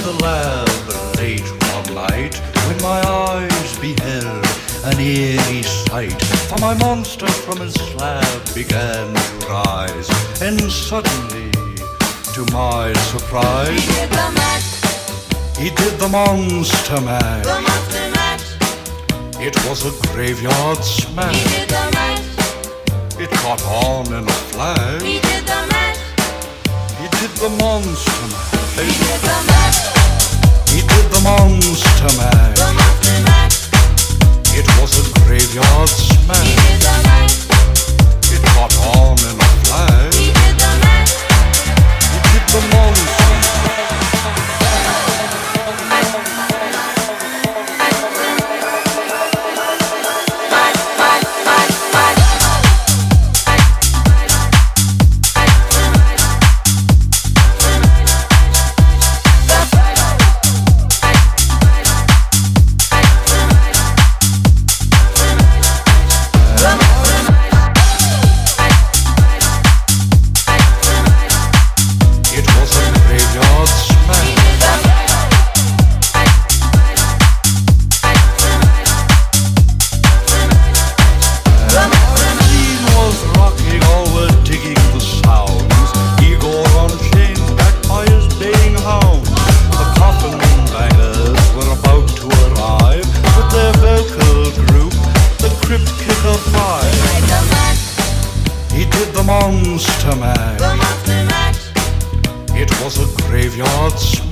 the lab late one night when my eyes beheld an eerie sight. For my monster from his slab began to rise, and suddenly, to my surprise, he did the mash. He did the monster mash. The monster mash. It was a graveyard smash. He did the mash. It caught on in a flash. He did the mash. He did the monster mash. He did the mash. He did the monster mash. The monster mash. It was a graveyard He smash. did the mash. It caught on in a